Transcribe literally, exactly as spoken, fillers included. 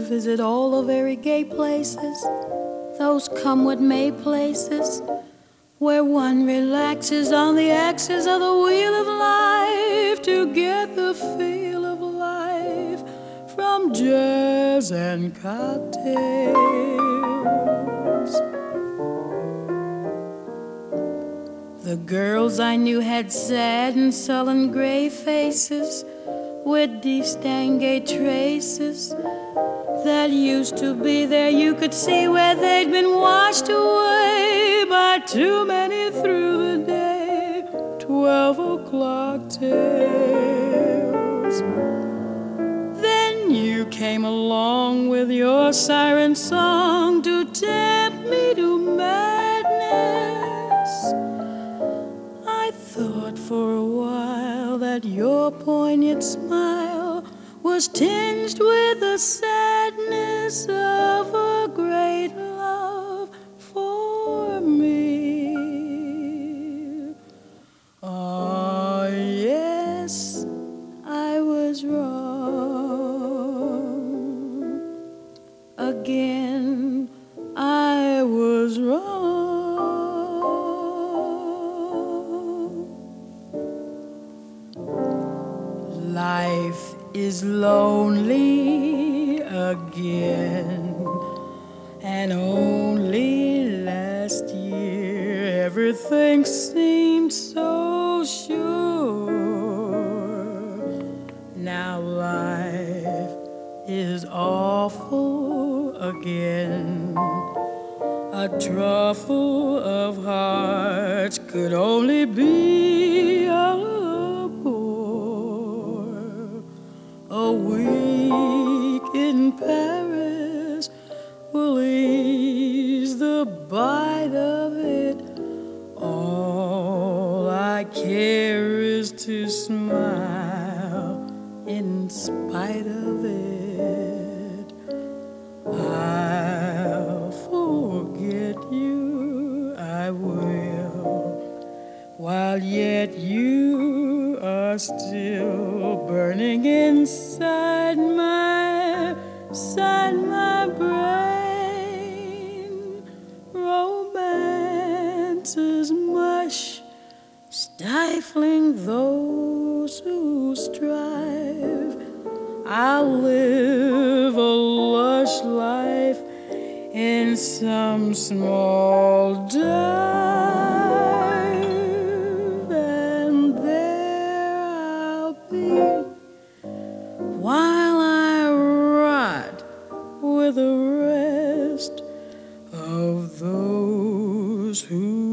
visit all the very gay places, those come what may places, where one relaxes on the axis of the wheel of life to get the feel of life from jazz and cocktails. The girls I knew had sad and sullen gray faces with distingué traces that used to be there. You could see where they'd been washed away by too many through the day twelve o'clock tales. Then you came along with your siren song to tempt me to madness. I thought for a while that your poignant smile was tinged with the sadness of a great love for me. Oh, yes, I was wrong. Again, I was wrong. Life is lonely again, and only last year everything seemed so sure. Now life is awful again. A truffle of hearts could only be a A week in Paris will ease the bite of it. All I care is to smile in spite of it. I'll forget you, I will, while yet you are still burning inside my, inside my brain. Romance is mush, stifling those who strive. I'll live a lush life in some small dive, and there I'll be while I rot with the rest of those who